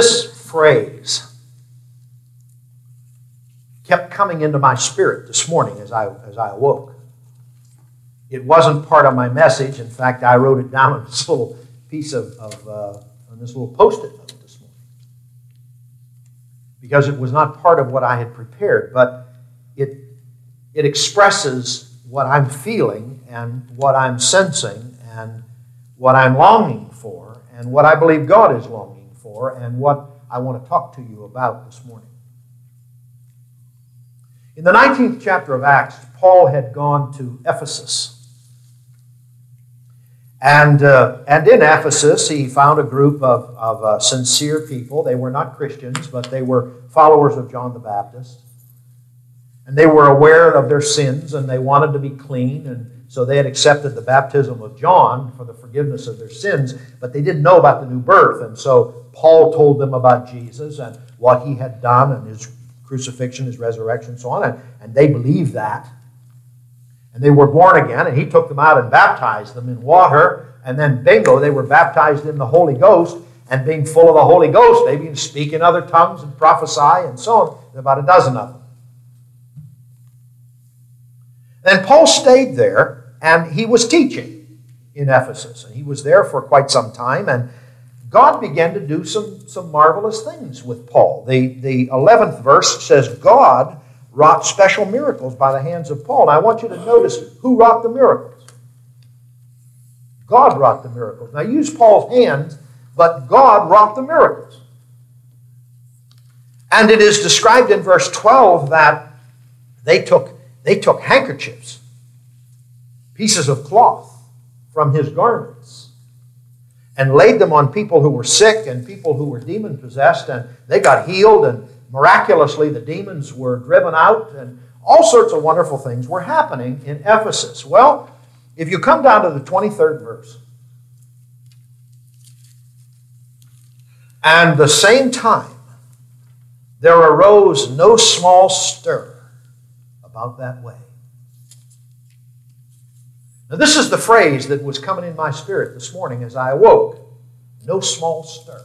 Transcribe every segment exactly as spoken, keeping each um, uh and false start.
this phrase kept coming into my spirit this morning as I, as I awoke. It wasn't part of my message. In fact, I wrote it down on this little piece of, of uh, on this little post-it note this morning, because it was not part of what I had prepared, but it, it expresses what I'm feeling and what I'm sensing and what I'm longing for and what I believe God is longing for and what I want to talk to you about this morning. In the nineteenth chapter of Acts, Paul had gone to Ephesus. And, uh, and in Ephesus, he found a group of, of uh, sincere people. They were not Christians, but they were followers of John the Baptist. And they were aware of their sins, and they wanted to be clean. And so they had accepted the baptism of John for the forgiveness of their sins, but they didn't know about the new birth. And so Paul told them about Jesus and what he had done and his crucifixion, his resurrection, and so on. And, and they believed that. And they were born again, and he took them out and baptized them in water. And then, bingo, they were baptized in the Holy Ghost. And being full of the Holy Ghost, they began to speak in other tongues and prophesy and so on. There were about a dozen of them. Then Paul stayed there, and he was teaching in Ephesus. And he was there for quite some time, and God began to do some, some marvelous things with Paul. The, the eleventh verse says, God wrought special miracles by the hands of Paul. And I want you to notice who wrought the miracles. God wrought the miracles. Now, use Paul's hands, but God wrought the miracles. And it is described in verse twelve that they took, they took handkerchiefs, pieces of cloth from his garments, and laid them on people who were sick and people who were demon-possessed, and they got healed, and miraculously the demons were driven out, and all sorts of wonderful things were happening in Ephesus. Well, if you come down to the twenty-third verse, and the same time there arose no small stir about that way. Now, this is the phrase that was coming in my spirit this morning as I awoke. No small stir.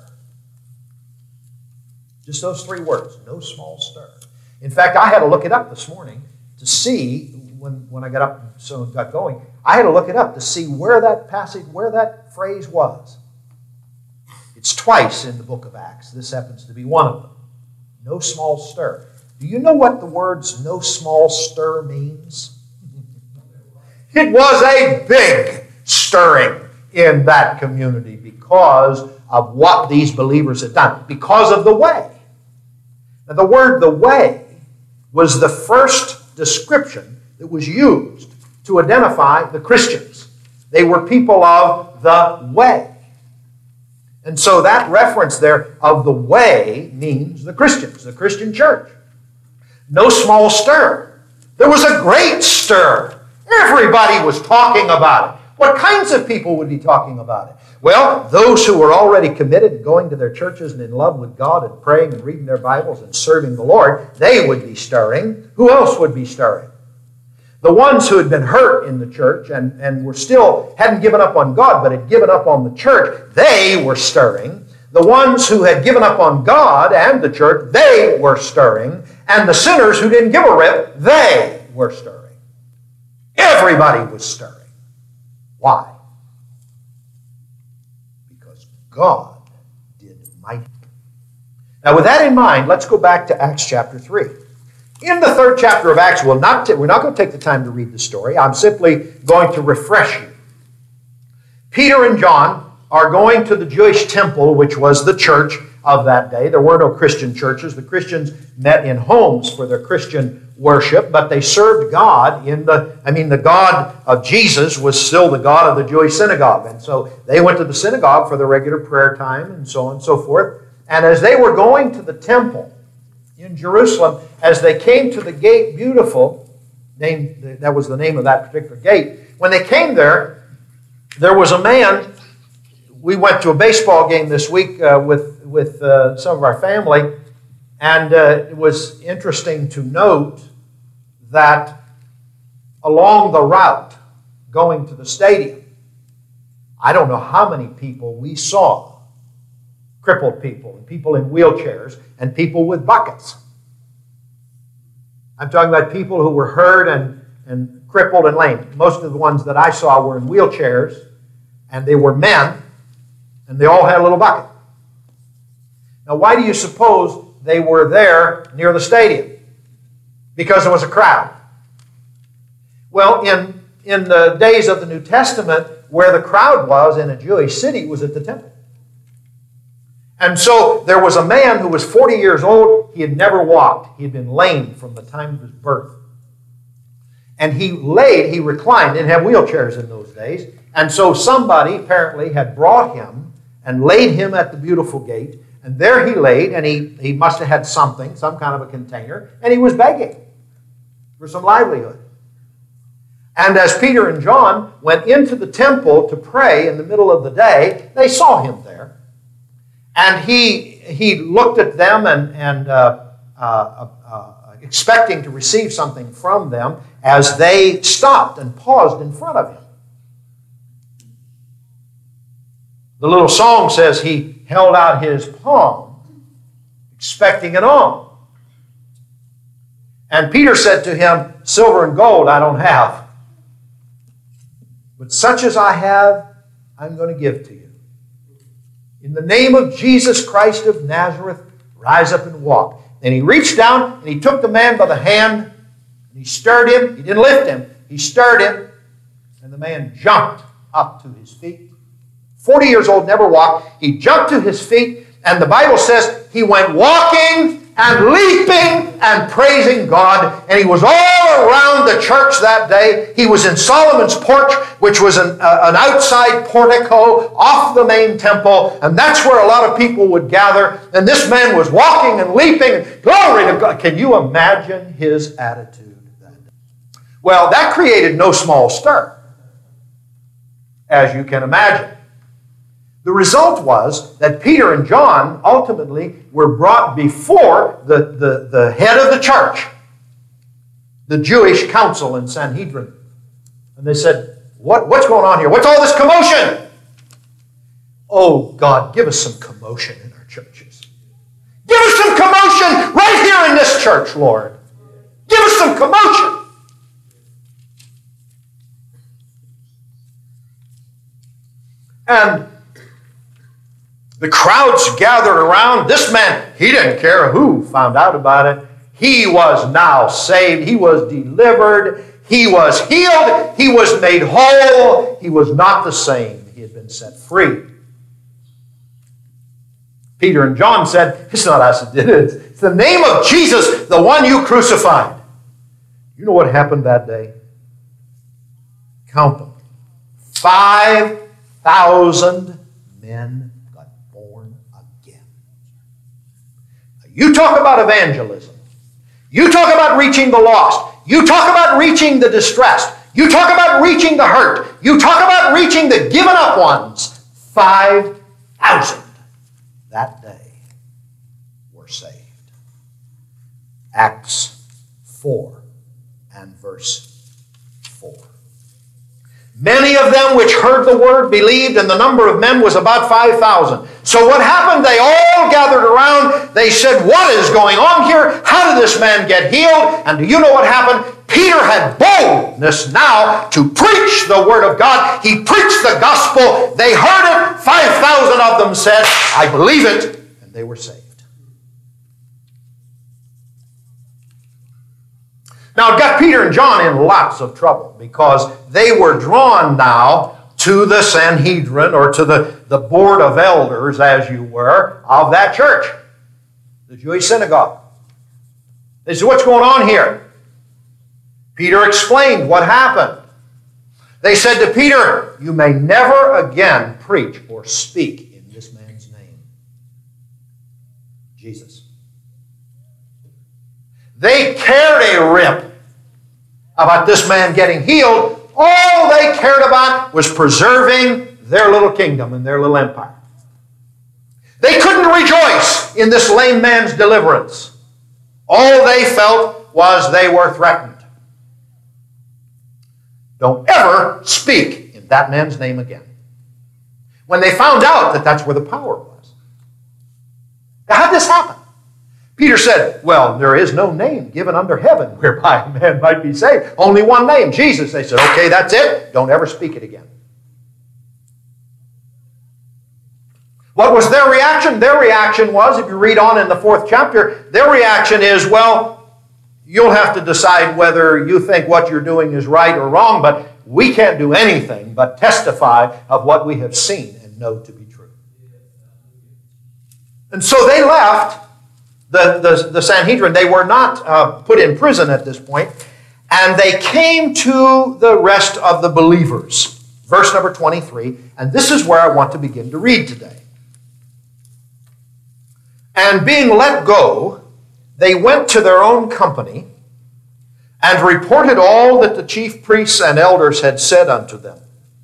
Just those three words, no small stir. In fact, I had to look it up this morning to see, when, when I got up and so got going, I had to look it up to see where that passage, where that phrase was. It's twice in the book of Acts. This happens to be one of them. No small stir. Do you know what the words no small stir means? It was a big stirring in that community because of what these believers had done, because of the way. Now, the word the way was the first description that was used to identify the Christians. They were people of the way. And so that reference there of the way means the Christians, the Christian church. No small stir. There was a great stir. Everybody was talking about it. What kinds of people would be talking about it? Well, those who were already committed and going to their churches and in love with God and praying and reading their Bibles and serving the Lord, they would be stirring. Who else would be stirring? The ones who had been hurt in the church and, and were still, hadn't given up on God, but had given up on the church, they were stirring. The ones who had given up on God and the church, they were stirring. And the sinners who didn't give a rip, they were stirring. Everybody was stirring. Why? Because God did mighty. Now, with that in mind, let's go back to Acts chapter three. In the third chapter of Acts, we'll not we're not going to take the time to read the story. I'm simply going to refresh you. Peter and John are going to the Jewish temple, which was the church of that day. There were no Christian churches. The Christians met in homes for their Christian worship, but they served God in the, I mean, the God of Jesus was still the God of the Jewish synagogue. And so they went to the synagogue for the regular prayer time and so on and so forth. And as they were going to the temple in Jerusalem, as they came to the gate beautiful, named, that was the name of that particular gate, when they came there, there was a man. We went to a baseball game this week uh, with, with uh, some of our family, and uh, it was interesting to note that along the route going to the stadium, I don't know how many people we saw, crippled people, and people in wheelchairs, and people with buckets. I'm talking about people who were hurt and, and crippled and lame. Most of the ones that I saw were in wheelchairs, and they were men, and they all had a little bucket. Now, why do you suppose they were there near the stadium? Because there was a crowd. Well, in, in the days of the New Testament, where the crowd was in a Jewish city was at the temple. And so there was a man who was forty years old. He had never walked. He had been lame from the time of his birth. And he laid, he reclined, didn't have wheelchairs in those days. And so somebody apparently had brought him and laid him at the Beautiful Gate. And there he laid, and he, he must have had something, some kind of a container, and he was begging for some livelihood. And as Peter and John went into the temple to pray in the middle of the day, they saw him there. And he, he looked at them and, and uh, uh, uh, expecting to receive something from them as they stopped and paused in front of him. The little song says he held out his palm, expecting an alms. And Peter said to him, "Silver and gold I don't have, but such as I have, I'm going to give to you. In the name of Jesus Christ of Nazareth, rise up and walk." And he reached down and he took the man by the hand and he stirred him. He didn't lift him. He stirred him. And the man jumped up to his feet. forty years old, never walked. He jumped to his feet, and the Bible says he went walking and leaping and praising God. And he was all around the church that day. He was in Solomon's porch, which was an, uh, an outside portico off the main temple. And that's where a lot of people would gather. And this man was walking and leaping. Glory to God. Can you imagine his attitude that day? Well, that created no small stir, as you can imagine. The result was that Peter and John ultimately were brought before the, the, the head of the church, the Jewish council in Sanhedrin. And they said, what, what's going on here? What's all this commotion? Oh, God, give us some commotion in our churches. Give us some commotion right here in this church, Lord. Give us some commotion. And the crowds gathered around. This man, he didn't care who found out about it. He was now saved. He was delivered. He was healed. He was made whole. He was not the same. He had been set free. Peter and John said, "It's not us that did it. It's the name of Jesus, the one you crucified." You know what happened that day? Count them. Five thousand men. You talk about evangelism. You talk about reaching the lost. You talk about reaching the distressed. You talk about reaching the hurt. You talk about reaching the given up ones. Five thousand that day were saved. Acts four and verse four. Many of them which heard the word believed, and the number of men was about five thousand. So what happened? They all gathered around. They said, "What is going on here? How did this man get healed?" And do you know what happened? Peter had boldness now to preach the word of God. He preached the gospel. They heard it. five thousand of them said, "I believe it." And they were saved. Now, it got Peter and John in lots of trouble because they were drawn now to the Sanhedrin, or to the, the board of elders, as you were, of that church, the Jewish synagogue. They said, "What's going on here?" Peter explained what happened. They said to Peter, "You may never again preach or speak in this man's name." Jesus. They cared a rip about this man getting healed. All they cared about was preserving their little kingdom and their little empire. They couldn't rejoice in this lame man's deliverance. All they felt was they were threatened. Don't ever speak in that man's name again. When they found out that that's where the power was. this happen? Peter said, well, there is no name given under heaven whereby a man might be saved. Only one name, Jesus. They said, okay, that's it. Don't ever speak it again. What was their reaction? Their reaction was, if you read on in the fourth chapter, their reaction is, well, you'll have to decide whether you think what you're doing is right or wrong, but we can't do anything but testify of what we have seen and know to be true. And so they left the, the, the Sanhedrin. They were not uh, put in prison at this point, and they came to the rest of the believers. Verse number twenty-three, and this is where I want to begin to read today. And being let go, they went to their own company and reported all that the chief priests and elders had said unto them.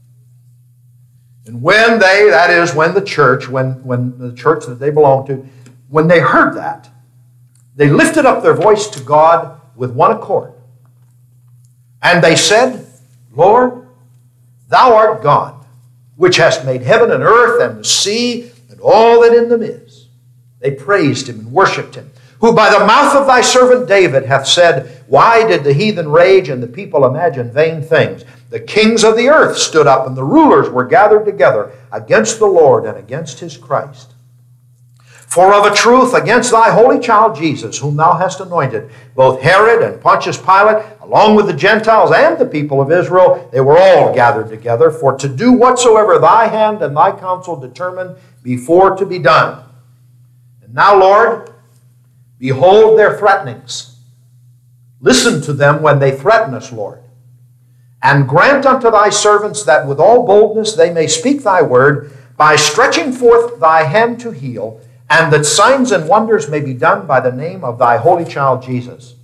And when they, that is, when the church, when, when the church that they belonged to, when they heard that, they lifted up their voice to God with one accord. And they said, Lord, thou art God, which hast made heaven and earth and the sea and all that in them is. They praised him and worshipped him, who by the mouth of thy servant David hath said, why did the heathen rage and the people imagine vain things? The kings of the earth stood up, and the rulers were gathered together against the Lord and against his Christ. For of a truth, against thy holy child Jesus, whom thou hast anointed, both Herod and Pontius Pilate, along with the Gentiles and the people of Israel, they were all gathered together for to do whatsoever thy hand and thy counsel determined before to be done. And now, Lord, behold their threatenings. Listen to them when they threaten us, Lord. And grant unto thy servants that with all boldness they may speak thy word, by stretching forth thy hand to heal, and that signs and wonders may be done by the name of thy holy child Jesus.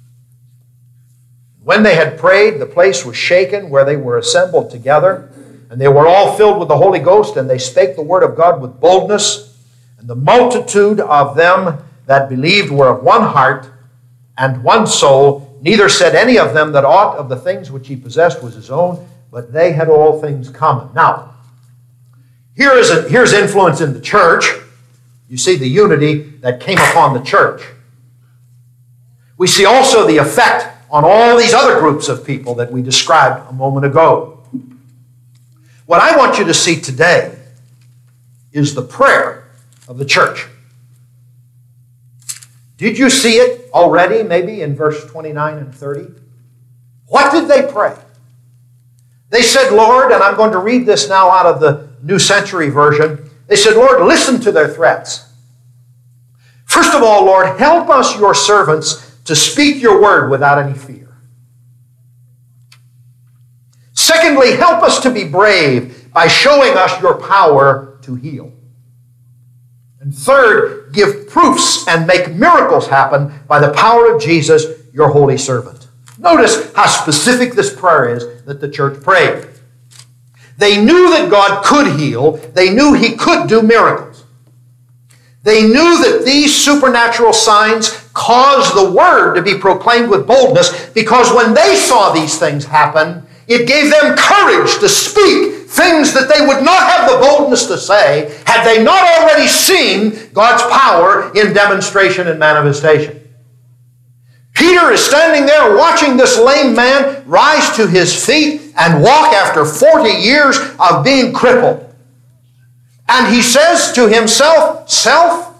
When they had prayed, the place was shaken where they were assembled together, and they were all filled with the Holy Ghost, and they spake the word of God with boldness. And the multitude of them that believed were of one heart and one soul. Neither said any of them that aught of the things which he possessed was his own, but they had all things common. Now, here is a, here's influence in the church. You see the unity that came upon the church. We see also the effect on all these other groups of people that we described a moment ago. What I want you to see today is the prayer of the church. Did you see it already, maybe in verse twenty-nine and thirty? What did they pray? They said, Lord, and I'm going to read this now out of the New Century Version. They said, Lord, listen to their threats. First of all, Lord, help us, your servants, to speak your word without any fear. Secondly, help us to be brave by showing us your power to heal. And third, give proofs and make miracles happen by the power of Jesus, your holy servant. Notice how specific this prayer is that the church prayed. They knew that God could heal. They knew he could do miracles. They knew that these supernatural signs caused the word to be proclaimed with boldness, because when they saw these things happen, it gave them courage to speak things that they would not have the boldness to say had they not already seen God's power in demonstration and manifestation. Peter is standing there watching this lame man rise to his feet and walk after forty years of being crippled. And he says to himself, Self,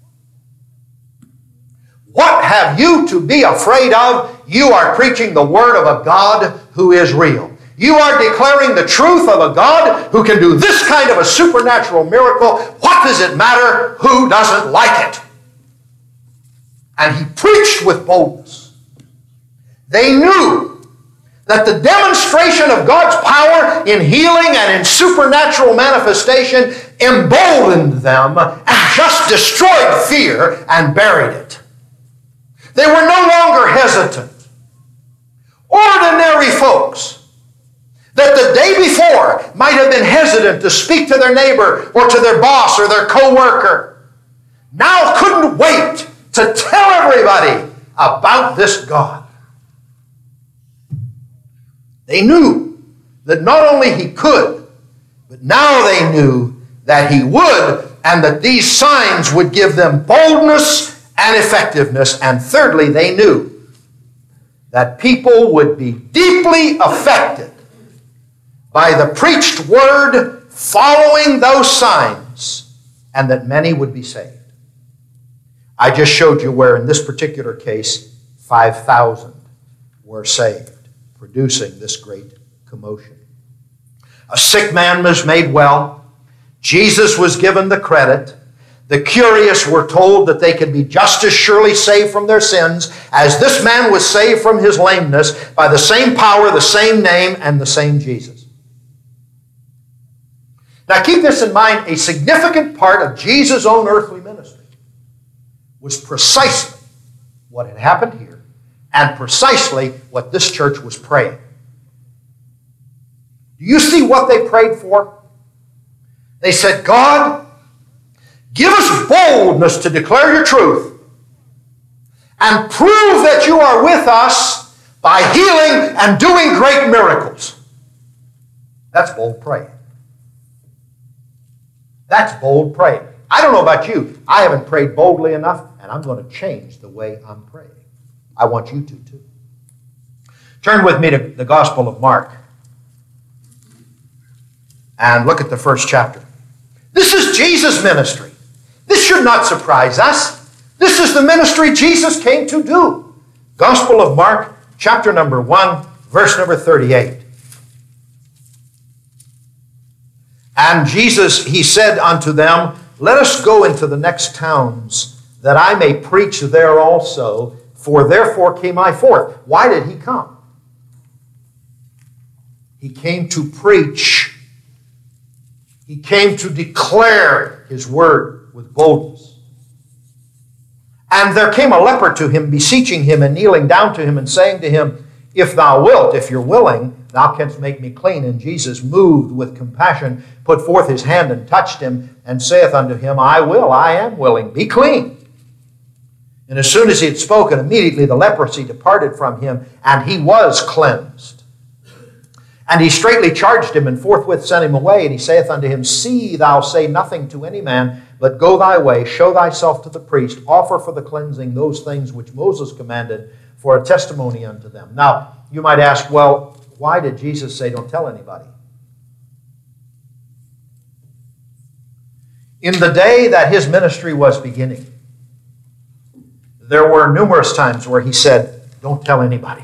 what have you to be afraid of? You are preaching the word of a God who is real. You are declaring the truth of a God who can do this kind of a supernatural miracle. What does it matter? Who doesn't like it? And he preached with boldness. They knew that the demonstration of God's power in healing and in supernatural manifestation emboldened them and just destroyed fear and buried it. They were no longer hesitant. Ordinary folks that the day before might have been hesitant to speak to their neighbor or to their boss or their co-worker now couldn't wait to tell everybody about this God. They knew that not only he could, but now they knew that he would and that these signs would give them boldness and effectiveness. And thirdly, they knew that people would be deeply affected by the preached word following those signs, and that many would be saved. I just showed you where in this particular case, five thousand were saved, producing this great commotion. A sick man was made well. Jesus was given the credit. The curious were told that they could be just as surely saved from their sins as this man was saved from his lameness by the same power, the same name, and the same Jesus. Now keep this in mind, a significant part of Jesus' own earthly ministry was precisely what had happened here and precisely what this church was praying. Do you see what they prayed for? They said, God, give us boldness to declare your truth and prove that you are with us by healing and doing great miracles. That's bold praying. That's bold praying. I don't know about you. I haven't prayed boldly enough, and I'm going to change the way I'm praying. I want you to, too. Turn with me to the Gospel of Mark and look at the first chapter. This is Jesus' ministry. This should not surprise us. This is the ministry Jesus came to do. Gospel of Mark, chapter number one, verse number thirty-eight. And Jesus, he said unto them, let us go into the next towns, that I may preach there also, for therefore came I forth. Why did he come? He came to preach. He came to declare his word with boldness. And there came a leper to him, beseeching him and kneeling down to him and saying to him, if thou wilt, if you're willing, thou canst make me clean. And Jesus, moved with compassion, put forth his hand and touched him, and saith unto him, I will, I am willing, be clean. And as soon as he had spoken, immediately the leprosy departed from him, and he was cleansed. And he straightly charged him, and forthwith sent him away. And he saith unto him, see thou say nothing to any man, but go thy way, show thyself to the priest, offer for the cleansing those things which Moses commanded, for a testimony unto them. Now, you might ask, well, why did Jesus say don't tell anybody? In the day that his ministry was beginning, there were numerous times where he said, don't tell anybody.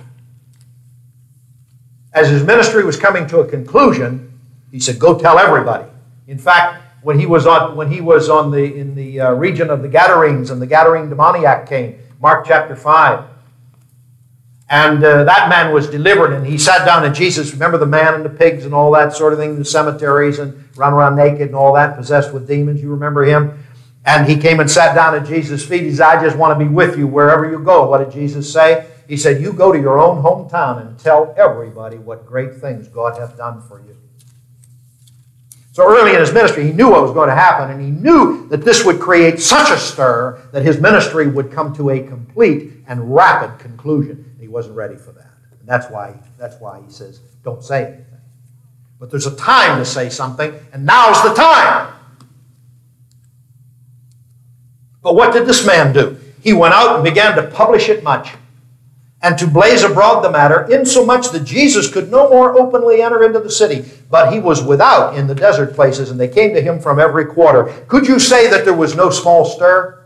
As his ministry was coming to a conclusion, he said, go tell everybody. In fact, when he was on, when he was on the, in the uh, region of the Gadarenes, and the Gadarene demoniac came, Mark chapter five, and uh, that man was delivered, and he sat down, and Jesus, remember the man and the pigs and all that sort of thing, the cemeteries, and run around naked and all that, possessed with demons, you remember him? And he came and sat down at Jesus' feet. He said, I just want to be with you wherever you go. What did Jesus say? He said, you go to your own hometown and tell everybody what great things God hath done for you. So early in his ministry, he knew what was going to happen, and he knew that this would create such a stir that his ministry would come to a complete and rapid conclusion. He wasn't ready for that. And that's why, that's why he says, don't say anything. But there's a time to say something, and now's the time. But what did this man do? He went out and began to publish it much, and to blaze abroad the matter, insomuch that Jesus could no more openly enter into the city, but he was without in the desert places, and they came to him from every quarter. Could you say that there was no small stir?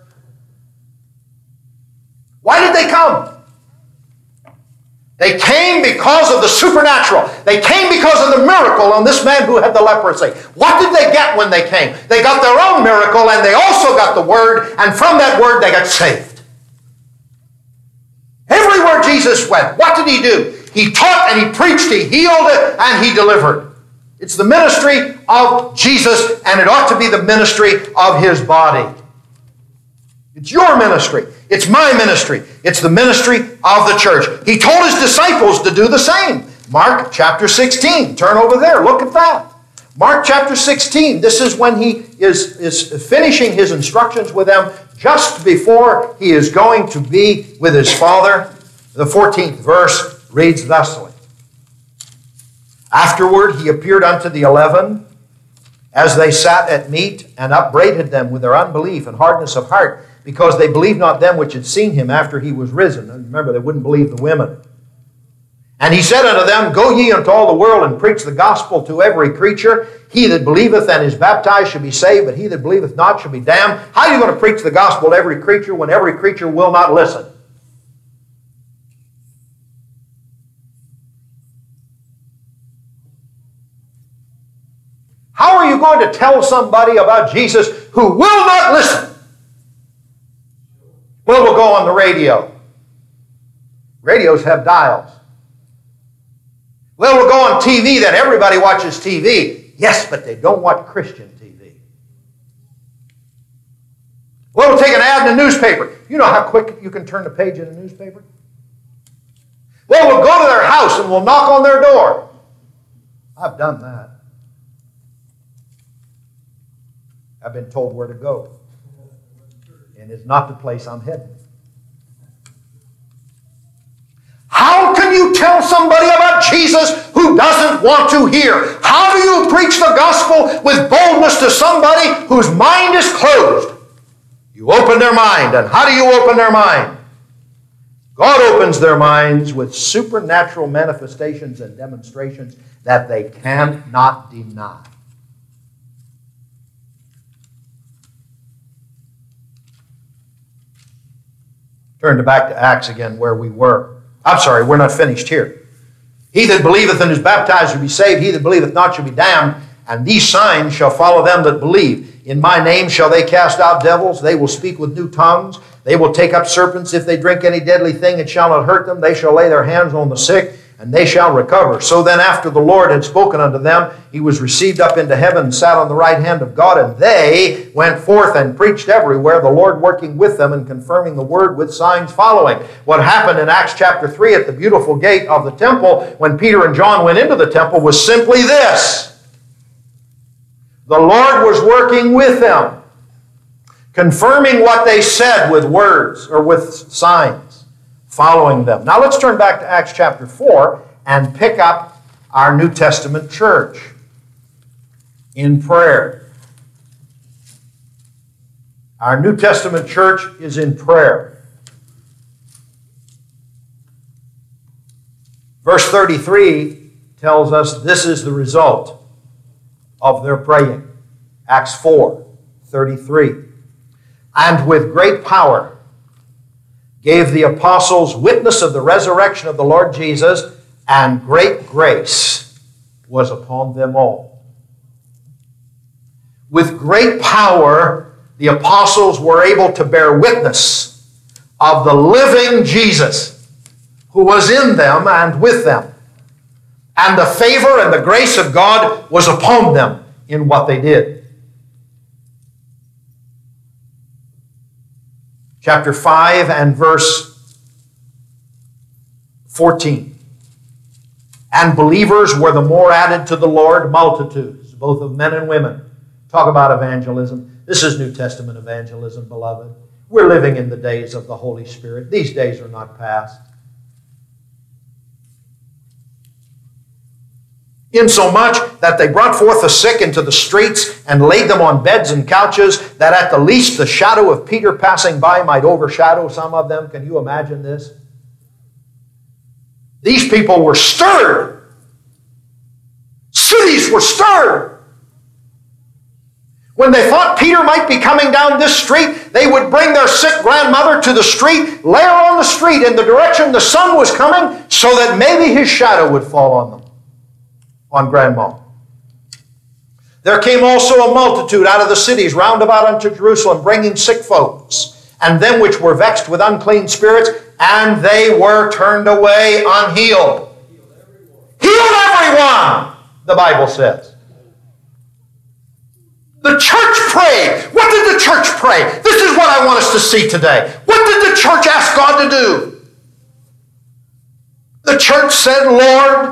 Why did they come? They came because of the supernatural. They came because of the miracle on this man who had the leprosy. What did they get when they came? They got their own miracle, and they also got the word, and from that word they got saved. Everywhere Jesus went, what did he do? He taught and he preached, he healed it, and he delivered. It's the ministry of Jesus, and it ought to be the ministry of his body. It's your ministry. It's my ministry. It's the ministry of the church. He told his disciples to do the same. Mark chapter sixteen. Turn over there. Look at that. Mark chapter sixteen. This is when he is, is finishing his instructions with them just before he is going to be with his Father. The fourteenth verse reads thusly. Afterward he appeared unto the eleven as they sat at meat, and upbraided them with their unbelief and hardness of heart, because they believed not them which had seen him after he was risen. And remember, they wouldn't believe the women. And he said unto them, Go ye into all the world, and preach the gospel to every creature. He that believeth and is baptized shall be saved, but he that believeth not shall be damned. How are you going to preach the gospel to every creature when every creature will not listen? How are you going to tell somebody about Jesus who will not listen? Well, we'll go on the radio. Radios have dials. Well, we'll go on T V, then everybody watches T V. Yes, but they don't watch Christian T V. Well, we'll take an ad in a newspaper. You know how quick you can turn the page in a newspaper? Well, we'll go to their house and we'll knock on their door. I've done that. I've been told where to go. And it's not the place I'm heading. How can you tell somebody about Jesus who doesn't want to hear? How do you preach the gospel with boldness to somebody whose mind is closed? You open their mind. And how do you open their mind? God opens their minds with supernatural manifestations and demonstrations that they cannot deny. Turn back to Acts again where we were. I'm sorry, we're not finished here. He that believeth and is baptized shall be saved. He that believeth not shall be damned. And these signs shall follow them that believe. In my name shall they cast out devils. They will speak with new tongues. They will take up serpents. If they drink any deadly thing, it shall not hurt them. They shall lay their hands on the sick, and they shall recover. So then after the Lord had spoken unto them, he was received up into heaven and sat on the right hand of God. And they went forth and preached everywhere, the Lord working with them and confirming the word with signs following. What happened in Acts chapter three at the beautiful gate of the temple when Peter and John went into the temple was simply this. The Lord was working with them, confirming what they said with words or with signs, following them. Now let's turn back to Acts chapter four and pick up our New Testament church in prayer. Our New Testament church is in prayer. Verse thirty-three tells us this is the result of their praying. Acts four thirty-three. And with great power gave the apostles witness of the resurrection of the Lord Jesus, and great grace was upon them all. With great power, the apostles were able to bear witness of the living Jesus who was in them and with them. And the favor and the grace of God was upon them in what they did. Chapter five and verse fourteen. And believers were the more added to the Lord, multitudes, both of men and women. Talk about evangelism. This is New Testament evangelism, beloved. We're living in the days of the Holy Spirit. These days are not past. Insomuch that they brought forth the sick into the streets and laid them on beds and couches, that at the least the shadow of Peter passing by might overshadow some of them. Can you imagine this? These people were stirred. Cities were stirred. When they thought Peter might be coming down this street, they would bring their sick grandmother to the street, lay her on the street in the direction the sun was coming, so that maybe his shadow would fall on them. On grandma. There came also a multitude out of the cities round about unto Jerusalem, bringing sick folks, and them which were vexed with unclean spirits, and they were turned away unhealed. Healed everyone, the Bible says. The church prayed. What did the church pray? This is what I want us to see today. What did the church ask God to do? The church said, Lord,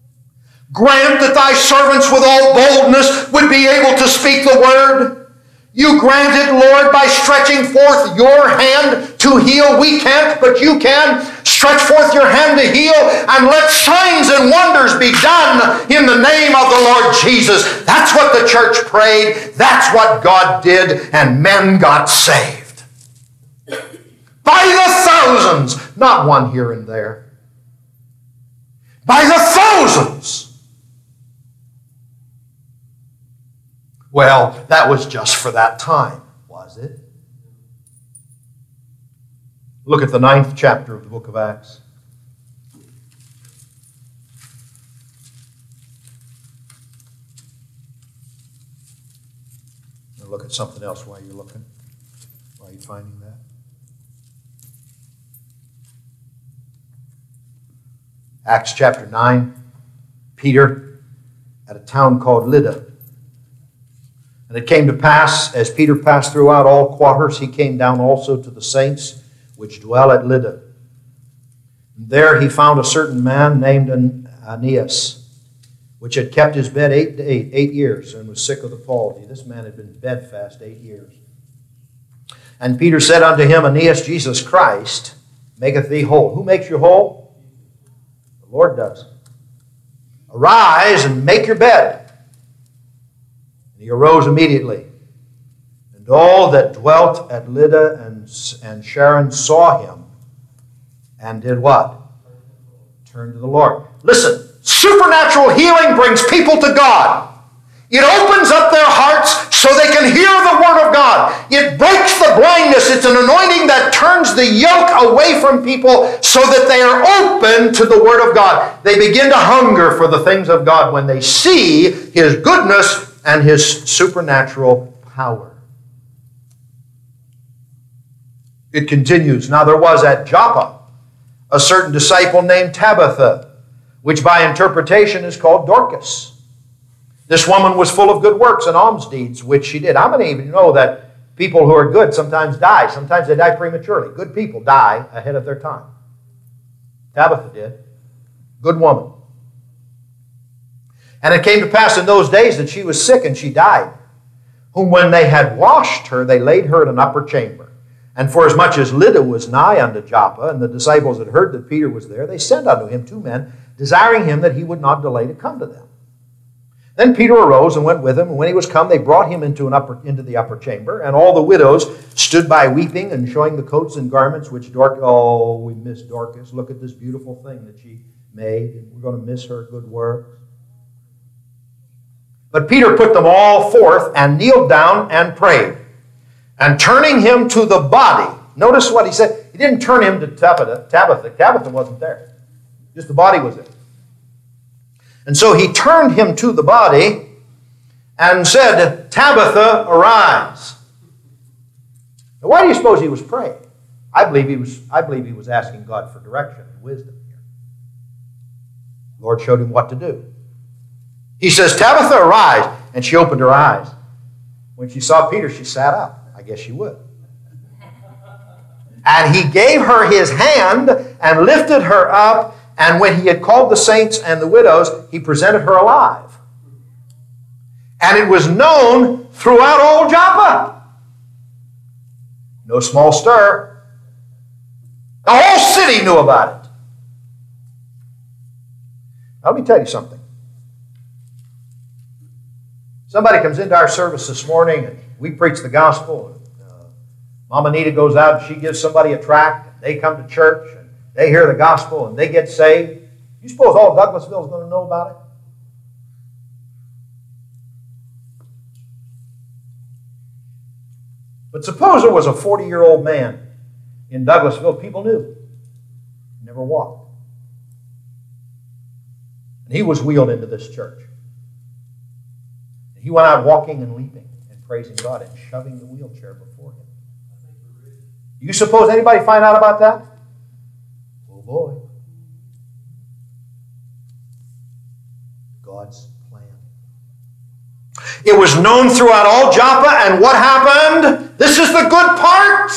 grant that thy servants with all boldness would be able to speak the word. You grant it, Lord, by stretching forth your hand to heal. We can't, but you can. Stretch forth your hand to heal, and let signs and wonders be done in the name of the Lord Jesus. That's what the church prayed. That's what God did, and men got saved. By the thousands, not one here and there. By the thousands. Well, that was just for that time, was it? Look at the ninth chapter of the book of Acts. Now look at something else while you're looking, while you're finding that. Acts chapter nine, Peter at a town called Lydda. And it came to pass, as Peter passed throughout all quarters, he came down also to the saints which dwell at Lydda. And there he found a certain man named Aeneas, which had kept his bed eight, eight, eight years and was sick of the palsy. This man had been bedfast eight years. And Peter said unto him, Aeneas, Jesus Christ maketh thee whole. Who makes you whole? The Lord does. Arise and make your bed. And he arose immediately. And all that dwelt at Lydda and, and Sharon saw him and did what? Turned to the Lord. Listen, supernatural healing brings people to God. It opens up their hearts so they can hear the Word of God. It breaks the blindness. It's an anointing that turns the yoke away from people so that they are open to the Word of God. They begin to hunger for the things of God when they see His goodness and His supernatural power. It continues. Now there was at Joppa a certain disciple named Tabitha, which by interpretation is called Dorcas. This woman was full of good works and alms deeds, which she did. How many of you know that people who are good sometimes die? Sometimes they die prematurely. Good people die ahead of their time. Tabitha did. Good woman. And it came to pass in those days that she was sick and she died, whom when they had washed her, they laid her in an upper chamber. And forasmuch as Lydda was nigh unto Joppa, and the disciples had heard that Peter was there, they sent unto him two men, desiring him that he would not delay to come to them. Then Peter arose and went with him, and when he was come, they brought him into, an upper, into the upper chamber, and all the widows stood by weeping and showing the coats and garments which Dorcas, oh, we miss Dorcas. Look at this beautiful thing that she made, and we're going to miss her good works. But Peter put them all forth and kneeled down and prayed. And turning him to the body, notice what he said. He didn't turn him to Tabitha. Tabitha, Tabitha wasn't there. Just the body was there. And so he turned him to the body and said, Tabitha, arise. Now, why do you suppose he was praying? I believe he was, I believe he was asking God for direction and wisdom here. The Lord showed him what to do. He says, Tabitha, arise. And she opened her eyes. When she saw Peter, she sat up. I guess she would. And he gave her his hand and lifted her up. And when he had called the saints and the widows, he presented her alive. And it was known throughout all Joppa. No small stir. The whole city knew about it. Now, let me tell you something. Somebody comes into our service this morning and we preach the gospel. And, uh, Mama Nita goes out and she gives somebody a tract. And they come to church and they hear the gospel and they get saved. You suppose all Douglasville is going to know about it? But suppose there was a forty-year-old man in Douglasville people knew. Never walked. And he was wheeled into this church. And he went out walking and leaping and praising God and shoving the wheelchair before him. You suppose anybody find out about that? Oh boy. God's plan. It was known throughout all Joppa, and what happened? This is the good part.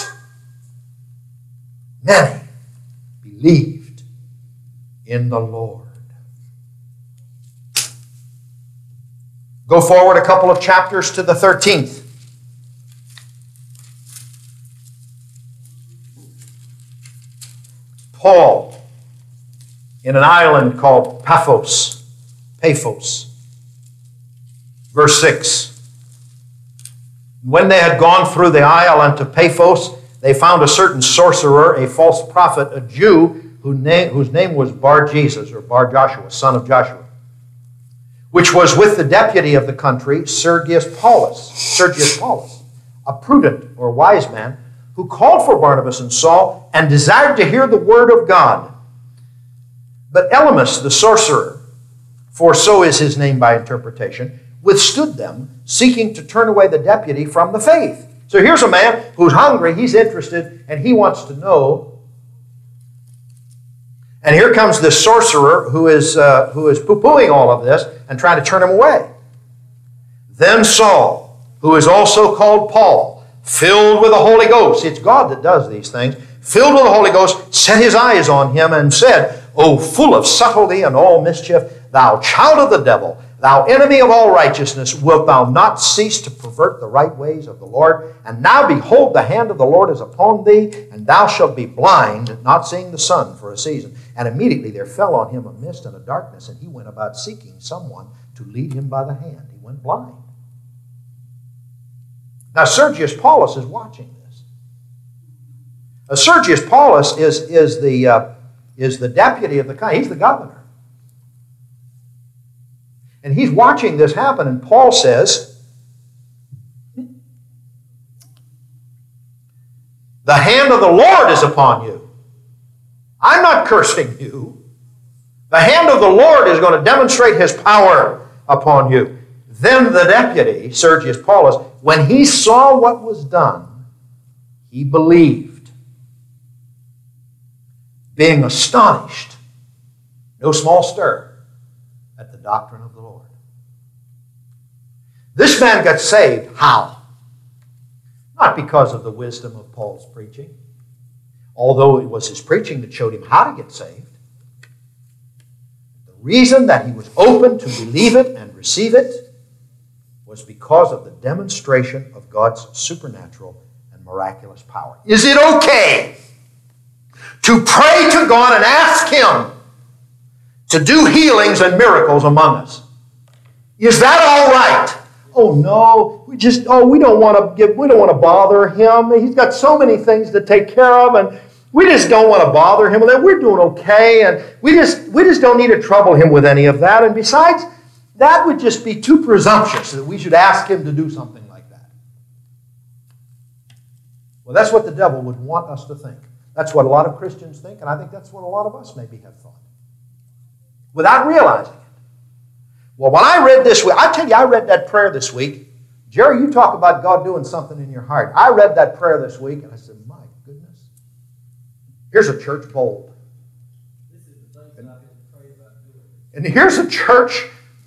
Many believed in the Lord. Go forward a couple of chapters to the thirteenth. Paul, in an island called Paphos, Paphos, verse six. When they had gone through the isle unto Paphos, they found a certain sorcerer, a false prophet, a Jew, who name, whose name was Bar-Jesus, or Bar-Joshua, son of Joshua, which was with the deputy of the country, Sergius Paulus, Sergius Paulus, a prudent or wise man, who called for Barnabas and Saul and desired to hear the word of God. But Elymas, the sorcerer, for so is his name by interpretation, withstood them, seeking to turn away the deputy from the faith. So here's a man who's hungry, he's interested, and he wants to know. And here comes this sorcerer who is, uh, who is poo-pooing all of this and trying to turn him away. Then Saul, who is also called Paul, filled with the Holy Ghost. It's God that does these things. Filled with the Holy Ghost, set his eyes on him and said, O full of subtlety and all mischief, thou child of the devil, thou enemy of all righteousness, wilt thou not cease to pervert the right ways of the Lord? And now behold, the hand of the Lord is upon thee, and thou shalt be blind, not seeing the sun for a season. And immediately there fell on him a mist and a darkness, and he went about seeking someone to lead him by the hand. He went blind. Now Sergius Paulus is watching this. Now, Sergius Paulus is, is, the, uh, is the deputy of the country. He's the governor. And he's watching this happen, and Paul says, the hand of the Lord is upon you. I'm not cursing you. The hand of the Lord is going to demonstrate his power upon you. Then the deputy, Sergius Paulus, when he saw what was done, he believed, being astonished, no small stir, at the doctrine of the Lord. This man got saved. How? Not because of the wisdom of Paul's preaching, although it was his preaching that showed him how to get saved. The reason that he was open to believe it and receive it was because of the demonstration of God's supernatural and miraculous power. Is it okay to pray to God and ask Him to do healings and miracles among us? Is that all right? Oh no, we just oh we don't want to give we don't want to bother him. He's got so many things to take care of, and we just don't want to bother him with that. We're doing okay, and we just we just don't need to trouble him with any of that. And besides, that would just be too presumptuous that we should ask him to do something like that. Well, that's what the devil would want us to think. That's what a lot of Christians think, and I think that's what a lot of us maybe have thought, without realizing it. Well, when I read this week, I tell you, I read that prayer this week. Jerry, you talk about God doing something in your heart. I read that prayer this week, and I said, my goodness. Here's a church bold. This is the thing that I've been praying about doing. And here's a church,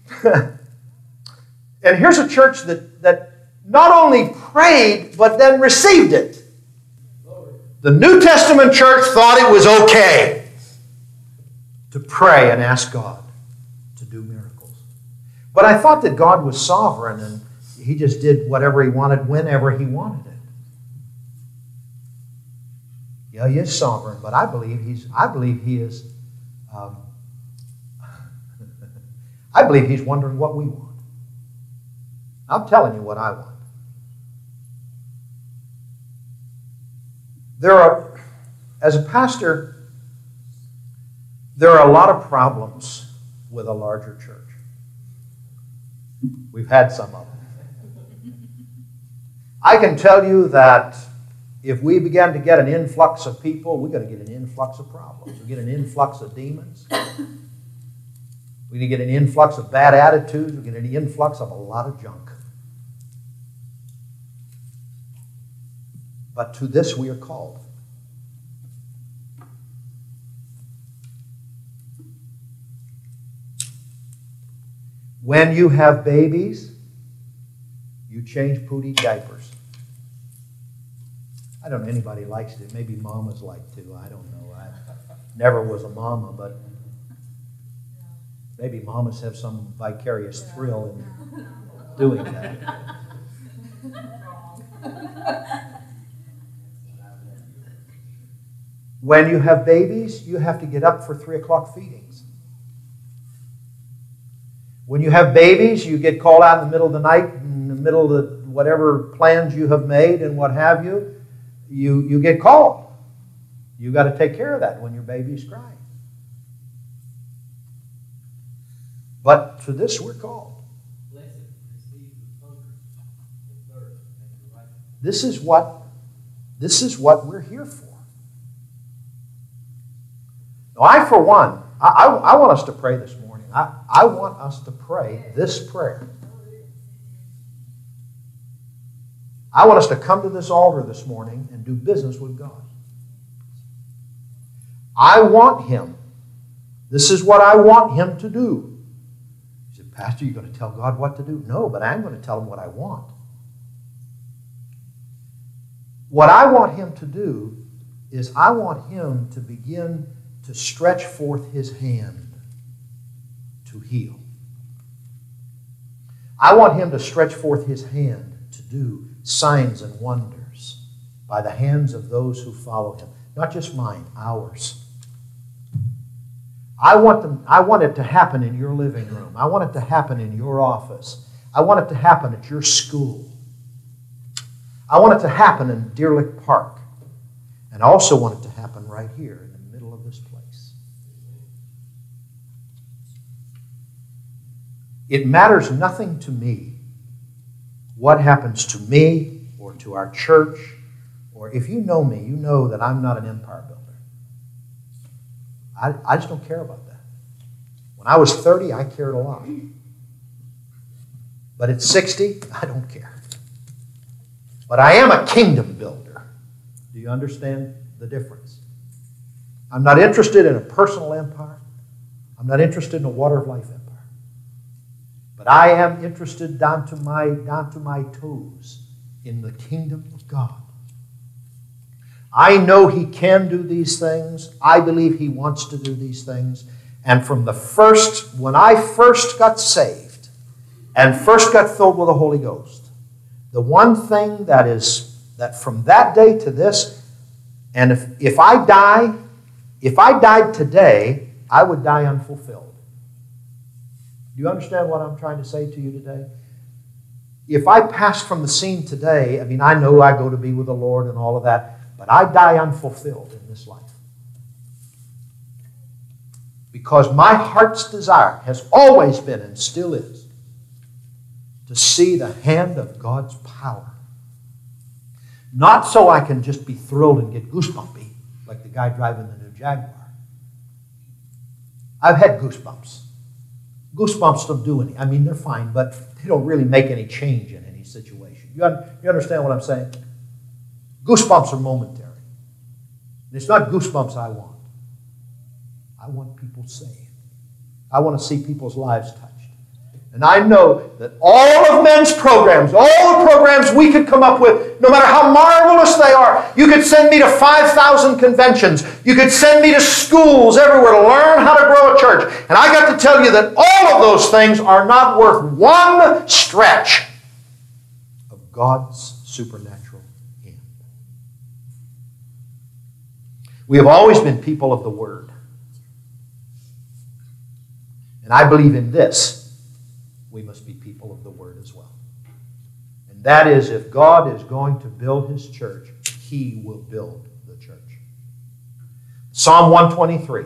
and here's a church that, that not only prayed, but then received it. Lord. The New Testament church thought it was okay to pray and ask God to do miracles. But I thought that God was sovereign and He just did whatever He wanted whenever He wanted it. Yeah, He is sovereign, but I believe He's. I believe He is. Um, I believe He's wondering what we want. I'm telling you what I want. There are, as a pastor, there are a lot of problems with a larger church. We've had some of them. I can tell you that if we began to get an influx of people, we're going to get an influx of problems. We get an influx of demons. We're going to get an influx of bad attitudes. We get an influx of a lot of junk. But to this we are called. When you have babies, you change pooty diapers. I don't know if anybody likes it. Maybe mamas like to. I don't know. I never was a mama, but maybe mamas have some vicarious thrill in doing that. When you have babies, you have to get up for three o'clock feedings. When you have babies, you get called out in the middle of the night, in the middle of the, whatever plans you have made and what have you, you, you get called. You got to take care of that when your baby's crying. But to this we're called. This is what, this is what we're here for. Now, I, for one, I, I, I want us to pray this morning. I, I want us to pray this prayer. I want us to come to this altar this morning and do business with God. I want Him. This is what I want Him to do. You said, Pastor, you're going to tell God what to do? No, but I'm going to tell Him what I want. What I want Him to do is I want Him to begin to stretch forth His hand to heal. I want Him to stretch forth His hand to do signs and wonders by the hands of those who follow Him. Not just mine, ours. I want them, I want it to happen in your living room. I want it to happen in your office. I want it to happen at your school. I want it to happen in Deer Lick Park. And I also want it to happen right here in the middle of this place. It matters nothing to me what happens to me or to our church, or if you know me, you know that I'm not an empire builder. I, I just don't care about that. When I was thirty, I cared a lot. But at sixty, I don't care. But I am a kingdom builder. Do you understand the difference? I'm not interested in a personal empire. I'm not interested in a water of life empire. But I am interested down to my, down to my toes in the kingdom of God. I know He can do these things. I believe He wants to do these things. And from the first, when I first got saved and first got filled with the Holy Ghost, the one thing that is, that from that day to this, and if, if I die, if I died today, I would die unfulfilled. Do you understand what I'm trying to say to you today? If I passed from the scene today, I mean, I know I go to be with the Lord and all of that, but I die unfulfilled in this life. Because my heart's desire has always been and still is to see the hand of God's power. Not so I can just be thrilled and get goosebumpy like the guy driving the new Jaguar. I've had goosebumps. Goosebumps don't do any. I mean, they're fine, but they don't really make any change in any situation. You, un- you understand what I'm saying? Goosebumps are momentary. And it's not goosebumps I want. I want people saved. I want to see people's lives touched. And I know that all of men's programs, all the programs we could come up with, no matter how marvelous they are, you could send me to five thousand conventions. You could send me to schools everywhere to learn how to grow a church. And I got to tell you that all of those things are not worth one stretch of God's supernatural hand. We have always been people of the Word. And I believe in this. We must be people of the Word as well. And that is, if God is going to build His church, He will build the church. Psalm one twenty-three.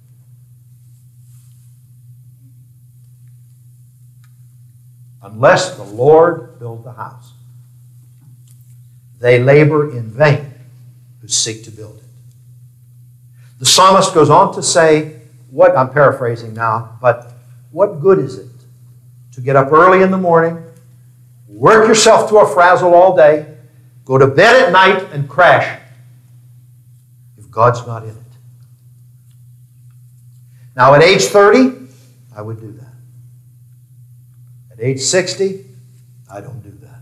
Unless the Lord build the house, they labor in vain who seek to build it. The psalmist goes on to say, what I'm paraphrasing now, but what good is it to get up early in the morning, work yourself to a frazzle all day, go to bed at night and crash if God's not in it? Now at age thirty, I would do that. At age sixty, I don't do that.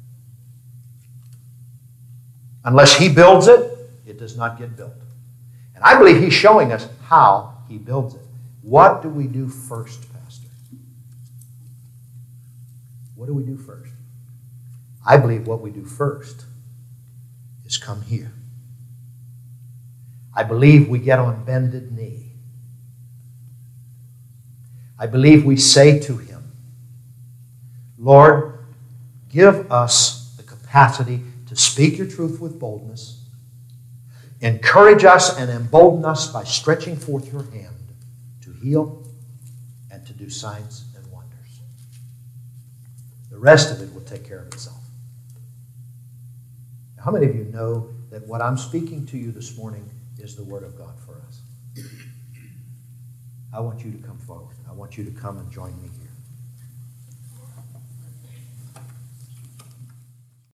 Unless He builds it, it does not get built. And I believe He's showing us how He builds it. What do we do first, Pastor? What do we do first? I believe what we do first is come here. I believe we get on bended knee. I believe we say to Him, Lord, give us the capacity to speak your truth with boldness. Encourage us and embolden us by stretching forth your hand to heal and to do signs and wonders. The rest of it will take care of itself. Now, how many of you know that what I'm speaking to you this morning is the Word of God for us? I want you to come forward. I want you to come and join me here.